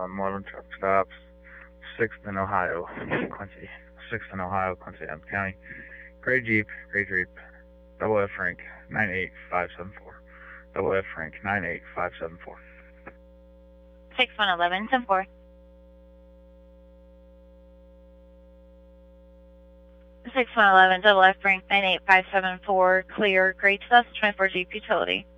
on 11 truck stops, 6th in Ohio, Quincy, 6th in Ohio, Quincy Adams County. Gray Jeep, Double F Frank 98574. Double F Frank 98574. 6111, 10-4. 6111, Double F Frank 98574, clear, Gray 2024 Jeep Utility.